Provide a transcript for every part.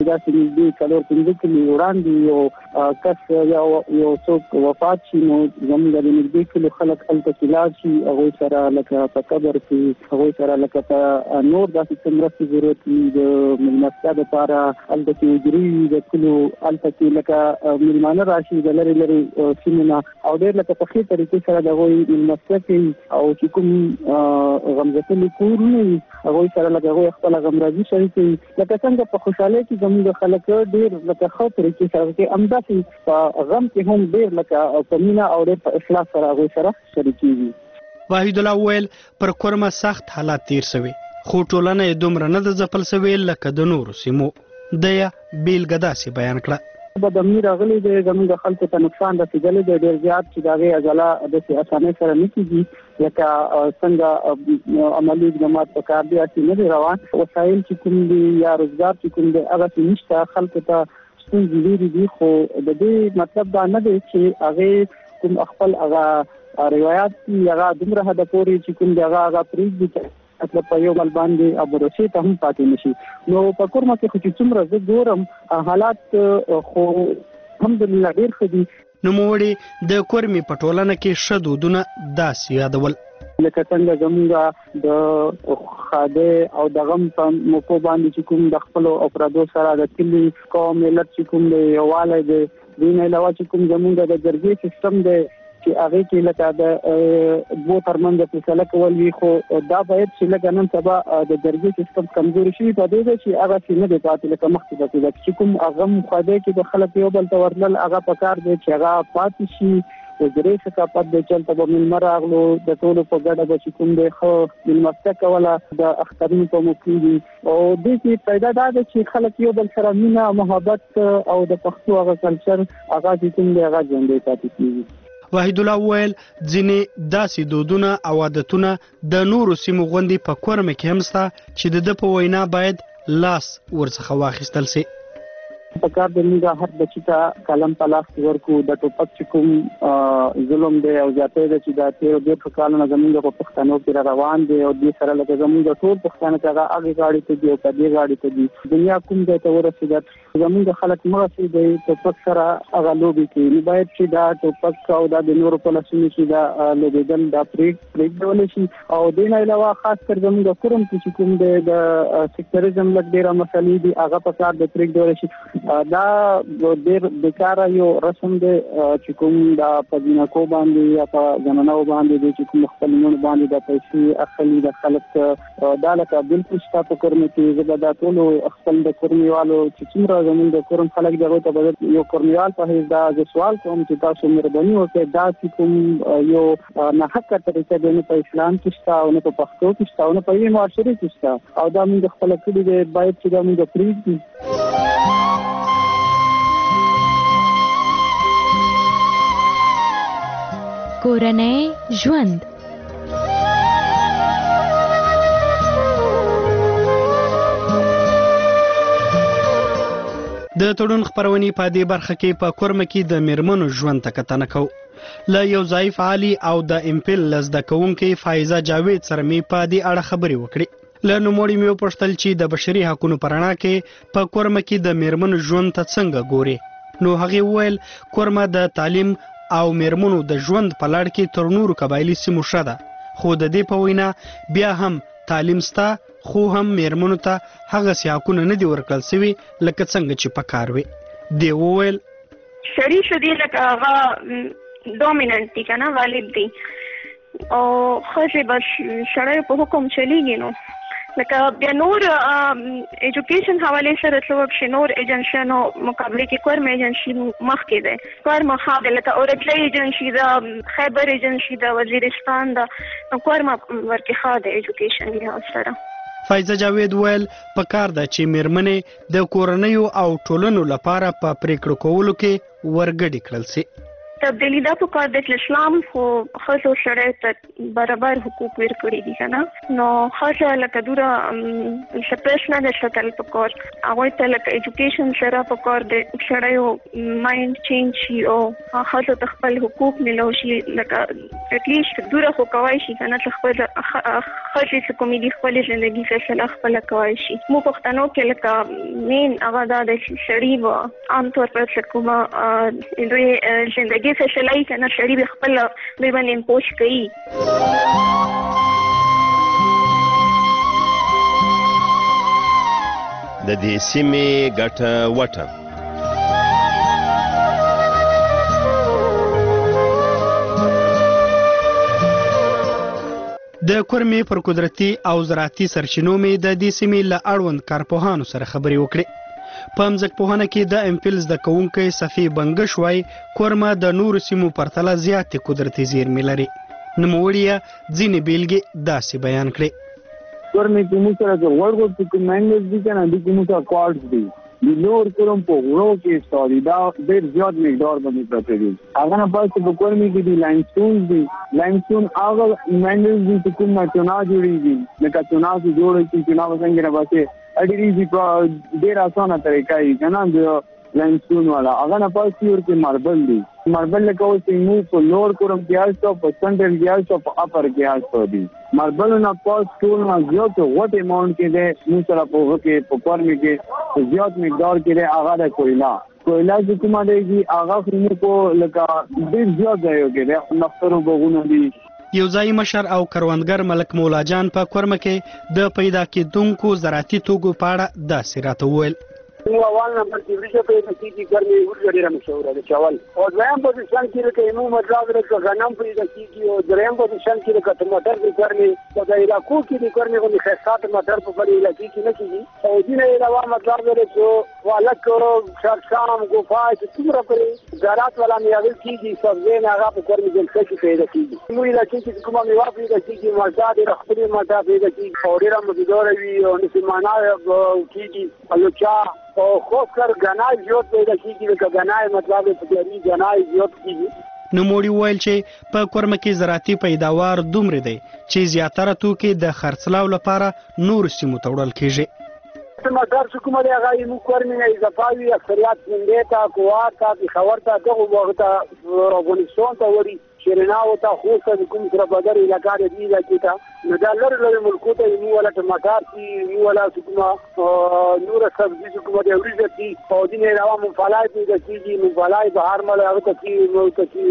دا چې نږدې 4-5 کلي وړاندې یو کس یو څوک وفات شي نو زموږ د نږدې کلي خلک هلته چې لاړ شي هغوی سره لکه په قبر کې هغوی سره لکه په نور داسې څه مرستې ضرورت وي د مېلمستیا دپاره هلته چې حجرې وي د کلو هلته چې لکه مېلمانه راشي د لرې لرې سیمو نه او ډېر لکه په ښې طریقې سره د هغوی مېلمستیا کوي او چې کوم غمځتلي کورونه وي هغوی سره لکه هغوی خپله غمرازي شریکوي لکه څنګه په خوشحالۍ کې زموږ خلک ډېر لکه ښه طریقې سره کوي همداسې په غم کې هم ډېر لکه په مینه او ډېر په اخلاص سره هغوی سره شریکېږي. واحد الله وویل پر کورمه سخت حالات تیر شوي خو ټولنه یې دومره نه ده ځپل شوې لکه د نورو سیمو. ده یې بېلګه داسې بیان کړه. بدامني راغلی دی زموږ خلکو ته نقصان رسېدلی دی ډېر زیات چې د هغې عضله داسې اسانۍ سره نه کېږي لکه څنګه عملي اقدامات په کار دي هسې نه دی روان وسایل چې کوم دي یا روزګار چې کوم دی هغسې نشته خلکو ته ستونزې ډېرې دي خو د دې مطلب دا نه دی چې هغې کوم خپل هغه روایات دي هغه دومره حده پورې چې کوم دی هغه پرېږدي مطلب په یو بل باندې ابروشي ته هم پاتې نشي نو په کورمه کې خو چې څومره زه ګورم حالات خو الحمدلله ډېر ښه دي. نوموړي د کورمې په ټولنه کې ښه دودونه داسې یادول لکه څنګه زموږ د ښادۍ او د غم په موقعو باندې چې کوم د خپلو افرادو سره د کلي قوم ملت چې کوم دی یووالی دی دې نه علاوه چې کوم زموږ د جرګې سیستم دی چې هغې کې لکه د دوو ترمنځ فیصله کول وي خو دا باید چې لکه نن سبا د جرګې سیستم کمزوري شوي په دې ده چې هغسې نه دی پاتې لکه مخکې پاتې ده چې کوم غم خواده کې د خلک یو بل ته ورتلل هغه په کار دی چې هغه پاتې شي وزرې ثقافت دی چلته به مېلمه راغلو د ټولو په ګډه به چې کوم دی ښه مېلمستیا کوله د اخترونو په موقع دي او دې کې پیدا دا ده چې خلک یو بل سره مینه محبت او د پښتو هغه کلچر هغه چې کوم دی هغه ژوندی پاتې کېږي. واحد الله وویل ځینې داسې دودونه او عادتونه د نورو سیمو غوندې په کورمه کې هم شته چې د ده په وینا باید لاس ورڅخه واخیستل سي. په کار د موږ هر بچي ته قلم په لاس ورکو د ټوپک چې کوم ظلم دی او زیاتې دی چې د تېرو 2 کالونو زموږ په پښتنو کې روان دی او دې سره لکه زموږ ټول پښتانه چې هغه هغې غاړې ته دي او په دې غاړې ته دي دنیا کوم ځای ته ورسېده زموږ خلک مغسې دی ټوپک سره هغه لوبې کوي نو باید چې دا ټوپک او دا د نورو په لاسونو کې دا لوبېدل دا پرېږدولی شي او دې نه علاوه خاص کر زموږ کورم کې چې کوم دی د سیکټریزم لږ ډېره مسلې دي هغه په کار د پرېږدولی شي دا ډېر بیکاره یو رسم دی چې کوم دا په جنکو باندې یا په زنانو باندې دی چې کوم خپل لوڼو باندې د پیسې اخلي د خلک دا لکه بلکل شته په کورمه کې زه به دا ټولو خپل د کورمیوالو چې څومره زموږ د کورم خلک دغو ته به یو کورمیوال په حیث دا زه سوال کوم چې تاسو مهرباني وکړئ دا چې کوم یو ناحقه طریقه دی نه په اسلام کې شته او نه په پښتو کې شته او نه په یوې معاشرې کې شته او دا موږ خپله کړي دی باید چې دا موږ پرېږدي. کورنۍ ژوند د تړون خپرونې په دې برخه کې په کورمه کې د میرمنو ژوند ته کتنه کوو. له یو ځای فعالي او د امپل له زده کوونکې فایزه جاوید سره مې په دې اړه خبرې وکړې. له نوموړي مې وپوښتل چې د بشري حقونو په رڼا کې په کورمه کې د میرمنو ژوند ته څنګه ګوري. نو هغې وویل کورمه د تعلیم او میرمنو د ژوند په لړ کې تر نورو قبایلي سیمو ښه ده خو د دې په وینا بیا هم تعلیم سته خو هم میرمنو ته هغسې حقونه نه دي ورکړل سوي لکه څنګه چې په کار وي. دی وویل سړي شدي لکه هغه ډومیننټ دي که نه غالب دي او ښځې بس سړیو په حکم چلیږي نو لکه بیا نور ایجوکیشن حوالې سره څه وکړي نور ایجنسیانو مقابلې کې کورم ایجنسي مخکې دی کورم ښه دی لکه اورتلۍ ایجنسي ده خیبر ایجنسي ده وزیرستان ده نو کورم ورکې ښه دی ایجوکیشن لحاظ سره. فایزه جاوید ویل په کار ده چې میرمنې د کورنیو او ټولنو لپاره په پریکړو کولو کې ورګډې کړل سي. تبدیلی دا په کار د اسلام خو ښځو سړیو ته برابر حقوق ورکړي دي که نه نو ښځه لکه دوره سپیس نه ده ساتل په کار هغوی ته لکه ایجوکیشن سره په کار د سړیو مایند چینج شي او ښځو ته خپل حقوق میلاو شي لکه اتلیست دوره خو کوای شي کنه چې خپل خرچې چې کومې دي خپل ژوندۍ فیصله خپل کوای شي. مو پښتنو کې لکه مین هغه دا د شړی و عام طور پر چې کومه دوی ژوندۍ فیصله یې کنه شړی به خپل دوی باندې پوښ کوي. د دې سیمې ګټه وټه د کورمې پر قدرتي او زراعتي سرچینو مې د دې سیمې له اړوند کارپوهانو سره خبرې وکړې. په ځمکپوهنه کې د امفیل زده کوونکی صفي بنګش وایي کورمه د نورو سیمو پرتله زیاتې قدرتي زیرمې لري. نوموړي ځینې بیلګې داسې بیان کړې. کورمې کې موږ سره د وړګو چې کوم منګز دي کنه د کوم څه کوارټز دي د نور کوم په وړو کې ستوري دا ډېر زیات مقدار باندې پراته دي. هغه نه پاتې په کورمې کې دي لایمسټون دي. لایمسټون هغه منګز دي چې کوم چونا جوړیږي لکه چونا چې جوړیږي چونا وسنګ نه باسي اډیری ډېر اسانه طریقه یې کنه د لایمسټون والا. هغه نه پاتې ورته ماربل دي. ماربل لکه اوس موږ په لوړ کورم کې آسو په سنټرل کې آسو په اپر کې آسو دي. ماربل نه پاس ټول ما زیات وټ اماونټ کې ده موږ سره په کې په کورمې کې زیات مقدار کې ده. هغه د کویلا چې کومه دی هغه موږ کو لکه ډېر زیات ځایو کې ده نفترو بغونه دي. یو ځای مشر او کروندګر ملک مولا جان په کورمه کې د پیدا کېدونکو زراعتي توکو په اړه داسې راته وویل. اول نمبر کې ورته په دې کې ګرمي ورته ډیره مشهوره ده چاول او دویم پوزیشن کې لکه نو مطلب لکه غنم په دې کې او دریم پوزیشن کې لکه ټماټر د ګرمي په دې علاقو کې د ګرمي غو خاصات ټماټر په دې علاقې کې نه کیږي او دې نه علاوه مطلب لري والک شام ګوفای چې څومره پرې زراعت ولا میاوي کیږي سبزی نه هغه په ګرمي ځل کې پیدا کیږي. نو علاقې کې کومه میوه پیدا کیږي مزاد رخصتي ماده پیدا کیږي او ډیره مزیدار وي او نسمانه کیږي الوچا او خاص کر غنای زیات پیدا کیږي لکه غنای مطلب په دې غنای زیات کیږي. نوموړي وویل چې په کورمه کې زراعتي پیداوار دومره دی چې زیاتره توکي د خرڅلاو لپاره نور سیمو ته وړل کیږي. ټماټر چې کومه دی هغه یې کورمې نه اضافه وي اکثریت منډې ته کوار ته پېښور ته دغه وخت افغانستان ته وري شیرینه او ته خوسته د کوم سره بدر علاقه دی علاقې ته نو دا لري ملکو ته یې ولا ټماټر دي ولا کومه نور سبزي چې کومه دی ورته دي او دې نه راو مفالای دي د کیږي مفالای بهر مل هغه ته کی نو ته کی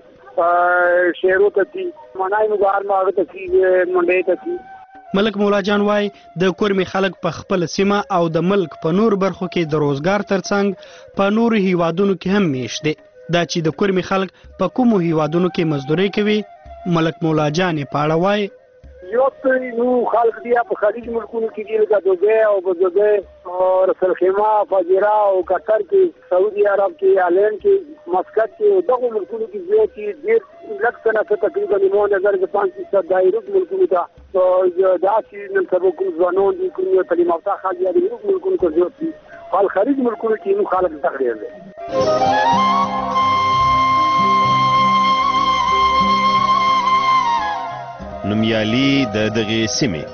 شهرو ته کی منای نو بهر ما هغه ته کی منډې ته کی. ملک مولا جان وای د کورمې خلک په خپل سیمه او د ملک په نور برخو کې د روزګار ترڅنګ په نورو هیوادونو کې هم میشت دي. دا چې د کورمې خلک په کومو هیوادونو کې مزدوري کوي ملک مولا جان په اړه وای یو نو خلک دی په خلیج ملکونو کې دي لکه دوبه او بوزبه او رسلخیمه فاجرا او قطر کې سعودي عرب کې هالند کې مسقط کې دغه ملکونو کې ډېر لږ څه تقریبا 9500 دایره ملکونو ته او دا چې نن سبا کوم ځوانان دي کوم تعلیم یافته خلک دي ملکونو کې زیات دي خال خلیج ملکونو کې نو خلک تغیر دي. نومیالي د دغې سیمې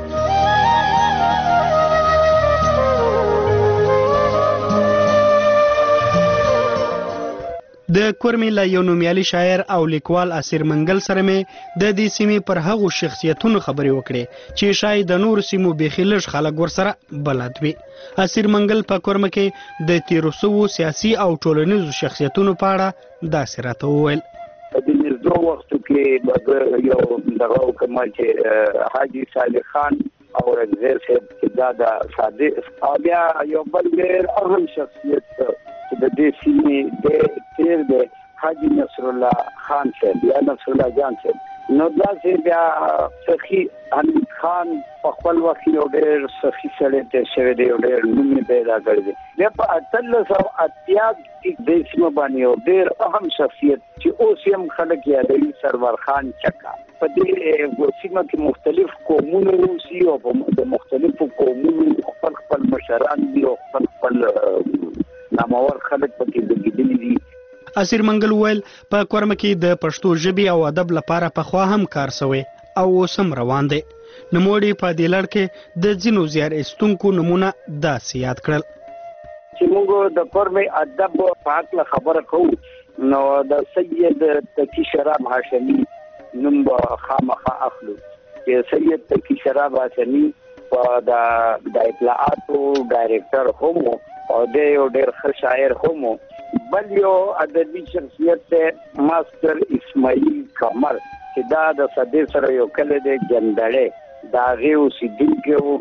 د کورمې له یو نومیالي شاعر او لیکوال اسیر منګل سره مې د دې سیمې پر هغو شخصیتونو خبرې وکړې چې شاید د نورو سیمو بیخي لږ خلک ورسره بلد وي. اسیر منګل په کورمه کې د تیرو سوو سیاسي او ټولنیزو شخصیتونو په اړه داسې راته وویل. د مرزو وختو کې یو دغه کومه چې حاجي صالح خان او رنځیر صاحب چې دا د صادق او بیا یو بل ډېر اهم شخصیت چې د دې سیمې د تیر د حاجي نصر الله خان صاحب یا نصر الله جان صاحب نو دا چې بیا سخي حمید خان په خپل وخت یو ډېر سخي سره ته شوی دی او ډېر نوم پیدا کړی دی. بیا په 1880 کې د سیمه باندې یو ډېر اهم شخصیت چې اوس هم خلک یادوي سرور خان چکا په دې سیمه کې مختلف قومونه اوسي او د مختلفو قومونو خپل مشران دي او خپل نامور خلک پکې زیږیدلي دي. اسیر منګل وویل په کورمه کې د پښتو ژبې او ادب لپاره پخوا هم کار شوی او اوس هم روان دی. نوموړي په دې لړ کې د ځینو زیار ایستونکو نمونه داسې یاد کړل چې موږ د کورمې ادب په هکله خبره کوو نو د سید تقي شراب هاشمي نوم به خامخا اخلو چې سید تقی شراب حسنی د اطلاعاتو ډایرکټر هم او د یو ډېر ښه شاعر هم بل یو ادبي شخصیت ته ماستر اسماعیل قمر چې دا د صدې سره یو کله د جندړې دا غيو سیدیکو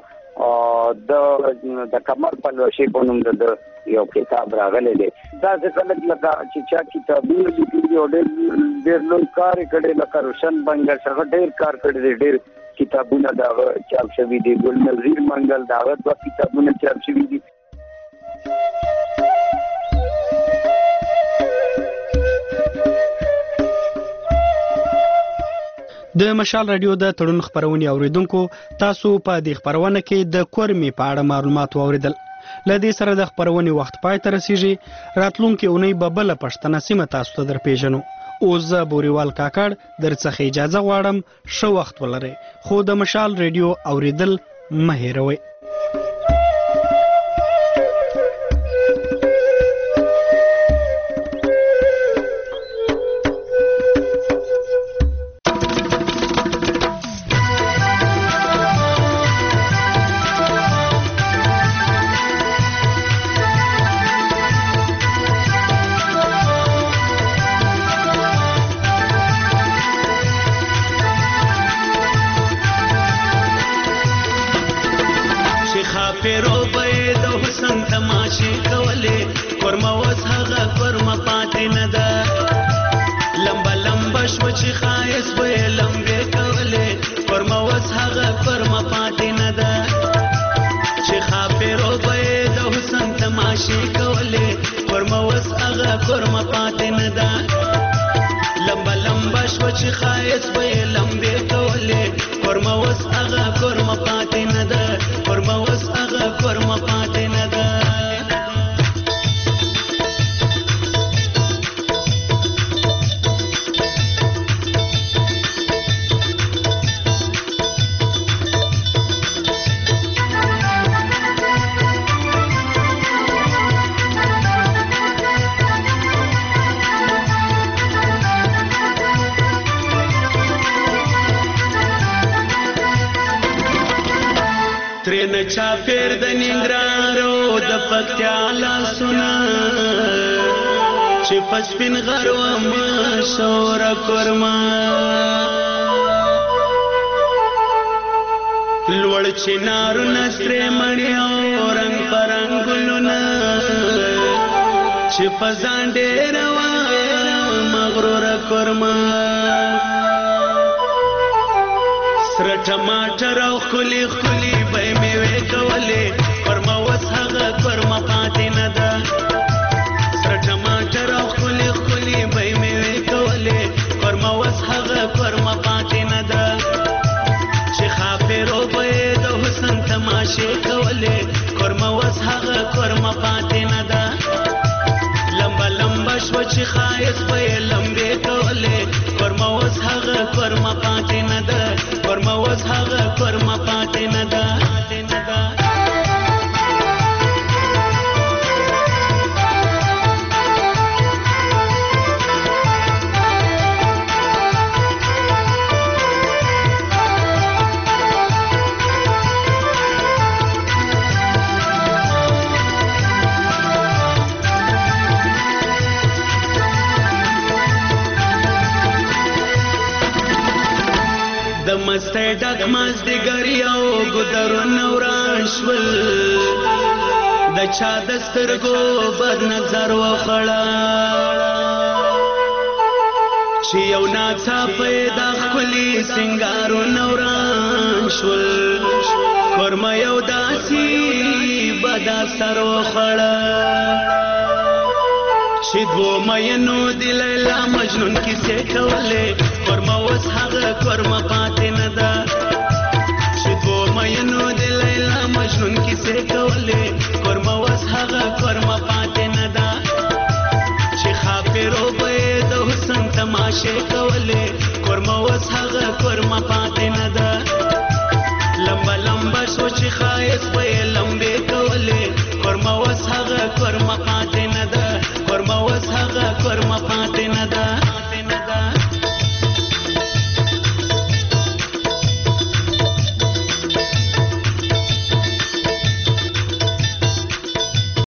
د قمر په لوشي په نوم د یو کتاب راغلی دی دا څنګه لکه چې چا کتابونه لیکلي او ډېر لوی کار کړي لکه روشن بنگل څنګه ډېر کار کړي دی ډېر کتابونه دا چاپ شوی دی ګل نظیر منګل دا د کتابونه چاپ شوی دي د مشال رادیو د تړون خبرونه اوریدونکو تاسو په دې خبرونه کې د کورمي په اړه معلومات اوریدل لدې سره د خبرونه وخت پای ته رسیږي راتلونکي اونۍ به بل پښتنه سیمه تاسو ته درپېژنو او زه بوريوال کاکړ درڅخه اجازه غواړم شو وخت ولرئ خو د مشال رادیو اوریدل مه هېروئ چاپیر د ننګرهارو د پکتیا لاسونه چې پسپین غرو مشور کورما لوړ چنارو نسترې مړی او رنگ پرنګلونه چې فزان ډېر مغرور کورما سره ټماټر او خلی خلی به میوه کولې پرما وس هغه پرما پاتې نه ده سره ټماټر او خلی خلی به میوه کولې پرما وس هغه پرما پاتې نه ده چې خافرو به د حسن تماشې کولې پرما وس هغه پرما پاتې نه ده لمبا لمبا شو چې خایس به لمبې کولې پرما وس هغه پرما پاتې نه ده پرما وس هغه پرما پاتې نه ده مسته ډک مازدیګریو ګدرو نوران شول د چا د سترګو بد نظر وخړه چې یو ناڅاپه د خپلې سنگارو نوران شول کورما یو داسي بد اثر وخړه چې دوه مینو د لیلا مجنون کیسه کولې کورما وس هغه کورما پاتې نه ده چې دوه مینو د لیلا مجنون کیسه کولې کورما وس هغه کورما پاتې نه ده چې خافرو به د حسن تماشې کولې کورما وس هغه کورما پاتې نه ده لمبا لمبا سوچ خایس